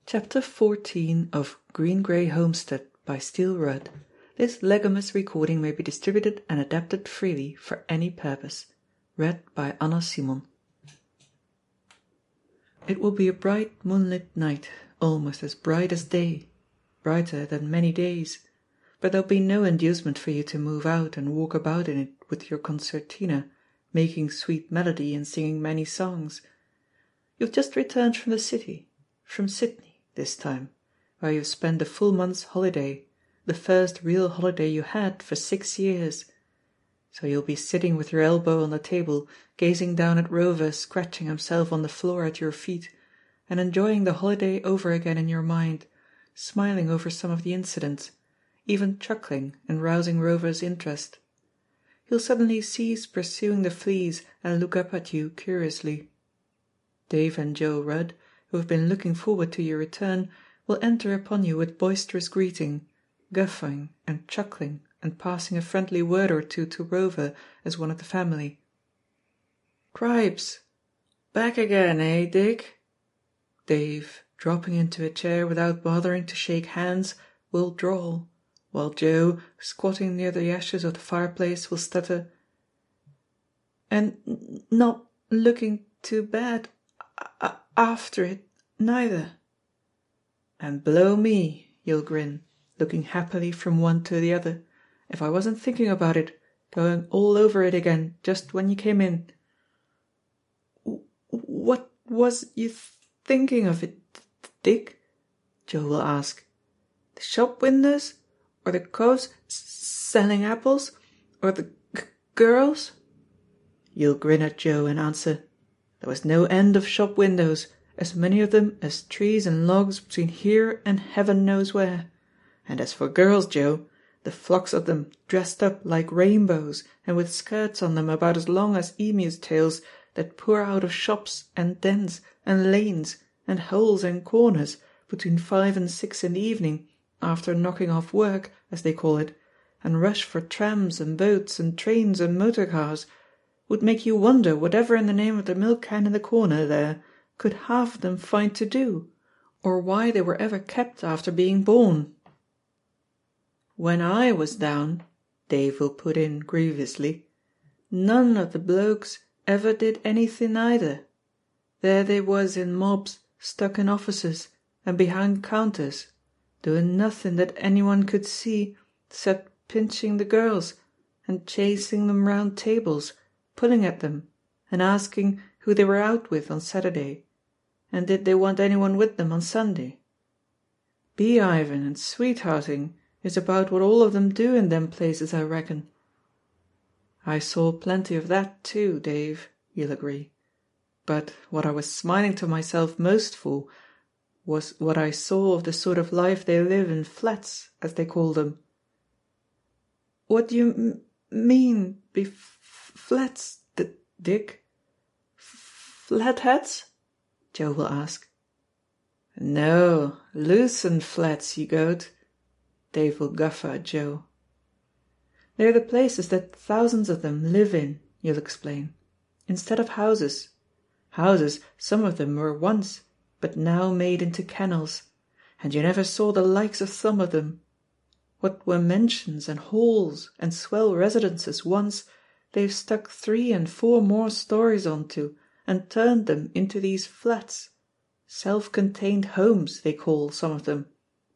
Chapter 14 of Green Grey Homestead by Steel Rudd. This legitimous recording may be distributed and adapted freely for any purpose. Read by Anna Simon. It will be a bright moonlit night, almost as bright as day, brighter than many days, but there'll be no inducement for you to move out and walk about in it with your concertina, making sweet melody and singing many songs. You've just returned from the city, from Sydney this time, where you've spent a full month's holiday, the first real holiday you had for 6 years. So you'll be sitting with your elbow on the table, gazing down at Rover scratching himself on the floor at your feet, and enjoying the holiday over again in your mind, smiling over some of the incidents, even chuckling and rousing Rover's interest. He'll suddenly cease pursuing the fleas and look up at you curiously. Dave and Joe Rudd, who have been looking forward to your return, will enter upon you with boisterous greeting, guffawing and chuckling and passing a friendly word or two to Rover as one of the family. "Cripes! Back again, eh, Dick?" Dave, dropping into a chair without bothering to shake hands, will drawl, while Joe, squatting near the ashes of the fireplace, will stutter, "And not looking too bad after it, neither." "And blow me," you'll grin, looking happily from one to the other, "if I wasn't thinking about it, going all over it again just when you came in." "What was you thinking of it, Dick?" Joe will ask. "The shop windows, or the coves selling apples, or the girls?" You'll grin at Joe and answer, "There was no end of shop windows, as many of them as trees and logs between here and heaven knows where. And as for girls, Joe, the flocks of them dressed up like rainbows and with skirts on them about as long as emus' tails, that pour out of shops and dens and lanes and holes and corners between 5 and 6 in the evening, after knocking off work, as they call it, and rush for trams and boats and trains and motor cars, would make you wonder whatever in the name of the milk can in the corner there could half of them find to do, or why they were ever kept after being born." "When I was down," Dave will put in grievously, "none of the blokes ever did anything either. There they was in mobs stuck in offices and behind counters, doing nothing that anyone could see except pinching the girls and chasing them round tables, pulling at them, and asking who they were out with on Saturday, and did they want anyone with them on Sunday. Beehiving and sweethearting is about what all of them do in them places, I reckon." "I saw plenty of that too, Dave," you'll agree, "but what I was smiling to myself most for was what I saw of the sort of life they live in flats, as they call them." "What do you mean be flats, Dick? Flatheads?" Joe will ask. "No, loosened flats, you goat," Dave will guffaw at Joe. "They're the places that thousands of them live in," you'll explain, "instead of houses. Houses some of them were once, but now made into kennels, and you never saw the likes of some of them. What were mansions and halls and swell residences once, they've stuck 3 and 4 more stories onto and turned them into these flats. Self-contained homes, they call some of them."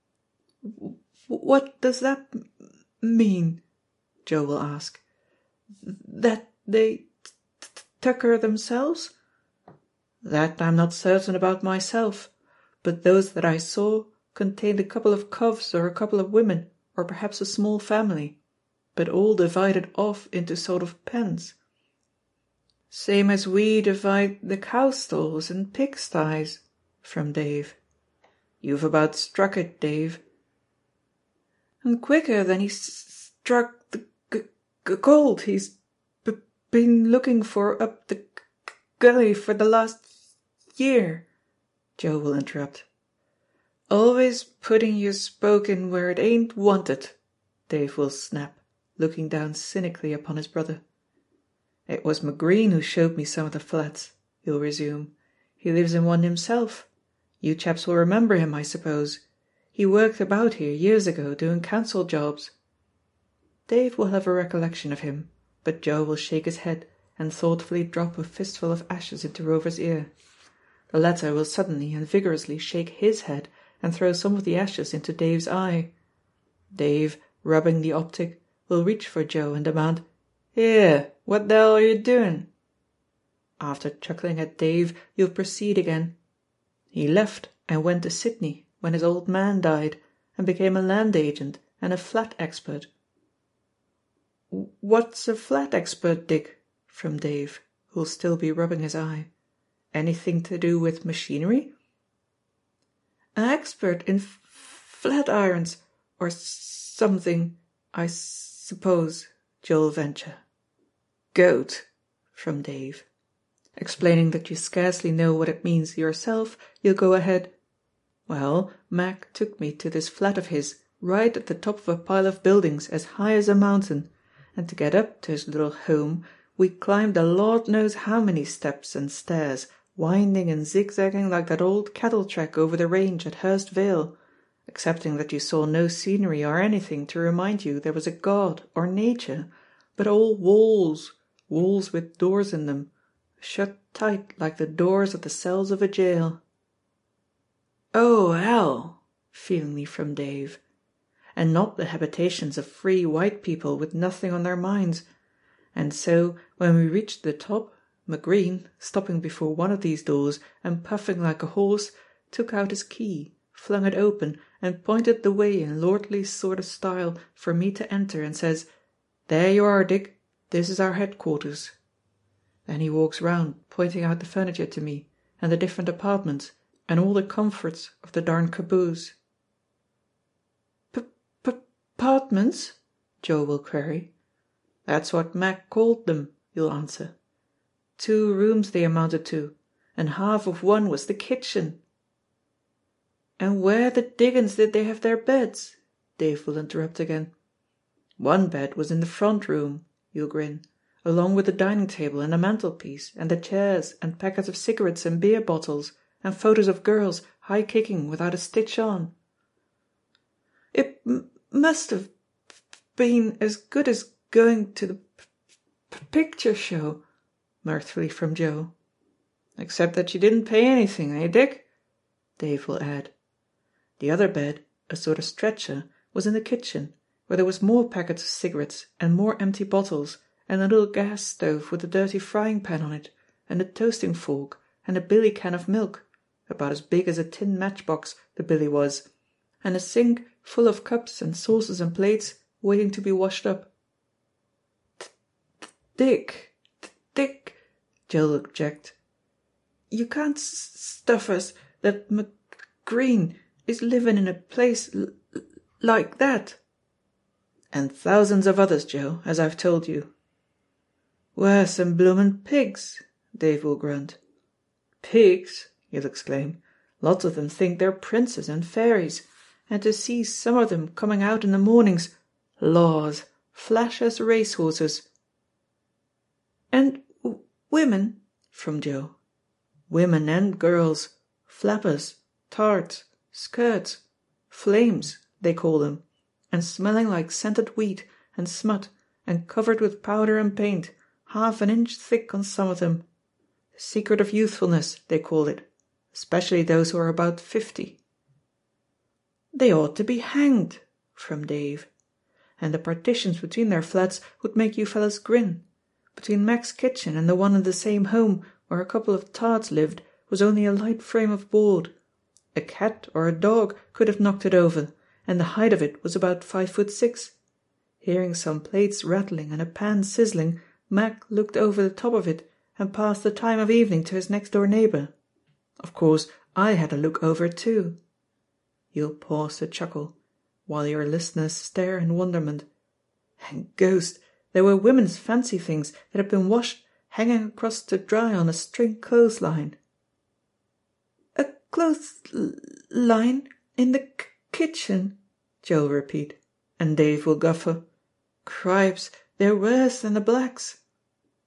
"What does that mean?" Joe will ask. "That they tucker themselves?" "That I'm not certain about myself, but those that I saw contained a couple of coves or a couple of women, or perhaps a small family, but all divided off into sort of pens. Same as we divide the cow stalls and pigsties," from Dave. You've about struck it, Dave. "And quicker than he struck the gold he's been looking for up the gully for the last year," Joe will interrupt. "Always putting your spoke in where it ain't wanted," Dave will snap, looking down cynically upon his brother. "It was McGreen who showed me some of the flats," he'll resume. "He lives in one himself. You chaps will remember him, I suppose. He worked about here years ago doing council jobs." Dave will have a recollection of him, but Joe will shake his head and thoughtfully drop a fistful of ashes into Rover's ear. The latter will suddenly and vigorously shake his head and throw some of the ashes into Dave's eye. Dave, rubbing the optic, will reach for Joe and demand, "Here, what the hell are you doing?" After chuckling at Dave, you'll proceed again. "He left and went to Sydney when his old man died, and became a land agent and a flat expert." "What's a flat expert, Dick?" from Dave, who'll still be rubbing his eye. "Anything to do with machinery?" "An expert in flat irons, or something, I suppose," Joe'll venture. "Goat," from Dave. Explaining that you scarcely know what it means yourself, you'll go ahead. "Well, Mac took me to this flat of his right at the top of a pile of buildings as high as a mountain, and to get up to his little home we climbed the Lord knows how many steps and stairs, winding and zigzagging like that old cattle track over the range at Hurst Vale, excepting that you saw no scenery or anything to remind you there was a God or nature, but all walls, walls with doors in them, shut tight like the doors of the cells of a jail." "Oh, hell!" feelingly from Dave. "And not the habitations of free white people with nothing on their minds. And so, when we reached the top, McGreen, stopping before one of these doors and puffing like a horse, took out his key, flung it open and pointed the way in lordly sort of style for me to enter, and says, 'There you are, Dick, this is our headquarters.' Then he walks round pointing out the furniture to me, and the different apartments, and all the comforts of the darn caboose." "Apartments?" Joe will query. "That's what Mac called them," you'll answer. "2 rooms they amounted to, and half of one was the kitchen." "And where the diggins did they have their beds?" Dave will interrupt again. "One bed was in the front room," you'll grin, "along with the dining table and the mantelpiece and the chairs and packets of cigarettes and beer bottles, and photos of girls high kicking without a stitch on." "It must have been as good as going to the picture show," mirthfully from Joe. "Except that you didn't pay anything, eh, Dick?" Dave will add. The other bed, a sort of stretcher, was in the kitchen, where there was more packets of cigarettes and more empty bottles, and a little gas stove with a dirty frying pan on it, and a toasting fork, and a billy can of milk, about as big as a tin matchbox, the billy was, and a sink full of cups and saucers and plates waiting to be washed up. Dick, Joe'll object. "You can't stuff us that McGreen is living in a place like that." "And thousands of others, Joe, as I've told you." "Worse than bloomin' pigs," Dave will grunt. "Pigs!" you'll exclaim. "Lots of them think they're princes and fairies, and to see some of them coming out in the mornings, laws, flash as racehorses." "And women?" from Joe. "Women and girls, flappers, tarts, skirts, flames, they call them, and smelling like scented wheat and smut and covered with powder and paint, half an inch thick on some of them. The secret of youthfulness, they call it, especially those who are about 50. "They ought to be hanged," from Dave. "And the partitions between their flats would make you fellas grin. Between Mac's kitchen and the one in the same home where a couple of tarts lived was only a light frame of board. A cat or a dog could have knocked it over, and the height of it was about 5'6". Hearing some plates rattling and a pan sizzling, Mac looked over the top of it and passed the time of evening to his next door neighbour. Of course, I had a look over too." You'll pause to chuckle, while your listeners stare in wonderment. And ghost, there were women's fancy things that had been washed hanging across to dry on a string clothesline. "A clothesline in the kitchen?" Joe'll repeat, and Dave will guffaw. "Cripes, they're worse than the blacks."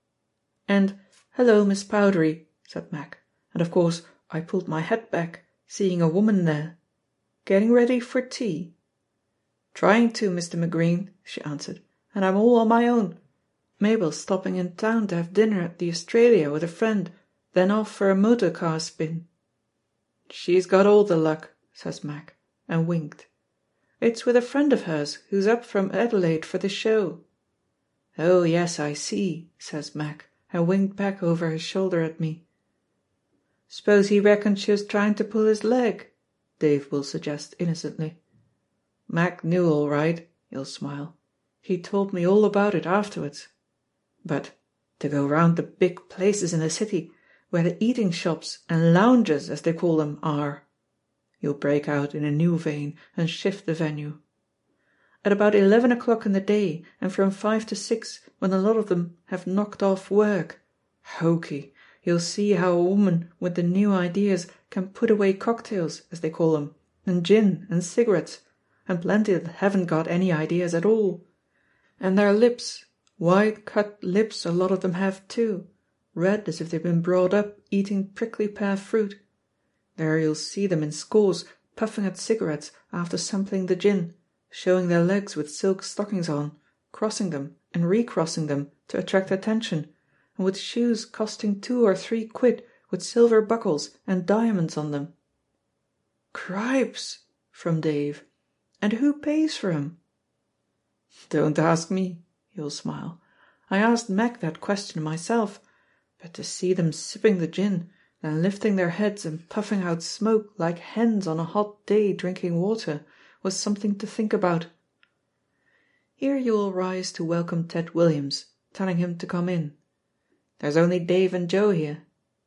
And "Hello, Miss Powdery," said Mac, and of course I pulled my hat back, seeing a woman there. Getting ready for tea. Trying to, Mr. McGreen, she answered, and I'm all on my own. Mabel's stopping in town to have dinner at the Australia with a friend, then off for a motor car spin. She's got all the luck, says Mac, and winked. It's with a friend of hers who's up from Adelaide for the show. Oh, yes, I see, says Mac, and winked back over his shoulder at me. Suppose he reckoned she was trying to pull his leg, Dave will suggest innocently. Mac knew all right, he'll smile. He told me all about it afterwards. But to go round the big places in the city, where the eating shops and lounges, as they call them, are. He'll break out in a new vein and shift the venue. At about 11 o'clock in the day, and from 5 to 6, when a lot of them have knocked off work. Hokey, you'll see how a woman with the new ideas can put away cocktails, as they call them, and gin and cigarettes, and plenty that haven't got any ideas at all. And their lips, wide cut lips a lot of them have too, red as if they've been brought up eating prickly pear fruit. There you'll see them in scores puffing at cigarettes after sampling the gin, showing their legs with silk stockings on, crossing them and recrossing them to attract attention, and with shoes costing 2 or 3 quid with silver buckles and diamonds on them. Cripes! From Dave. And who pays for 'em? Don't ask me, he'll smile. I asked Mac that question myself, but to see them sipping the gin, then lifting their heads and puffing out smoke like hens on a hot day drinking water, was something to think about. Here you will rise to welcome Ted Williams, telling him to come in. There's only Dave and Joe here.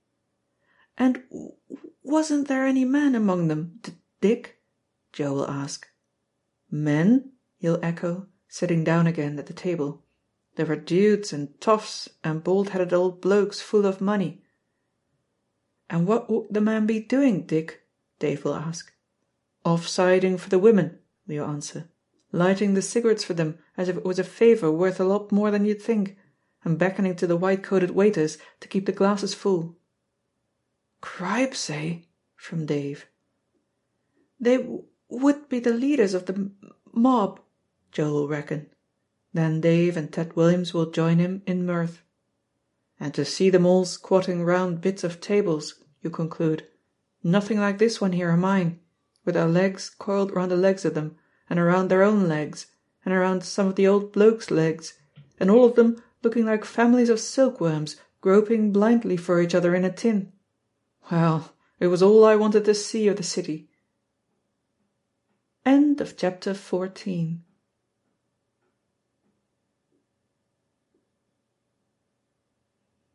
And wasn't there any men among them, Dick? Joe will ask. Men? He'll echo, sitting down again at the table. There were dudes and toffs and bald-headed old blokes full of money. And what would the men be doing, Dick? Dave will ask. Off-siding for the women, we'll answer. Lighting the cigarettes for them as if it was a favour worth a lot more than you'd think, and beckoning to the white-coated waiters to keep the glasses full. Cripes, eh? From Dave. They would be the leaders of the mob, Joe will reckon. Then Dave and Ted Williams will join him in mirth. And to see them all squatting round bits of tables, you conclude. Nothing like this one here of mine, with their legs coiled round the legs of them, and around their own legs, and around some of the old blokes' legs, and all of them looking like families of silkworms groping blindly for each other in a tin. Well, it was all I wanted to see of the city. End of chapter 14.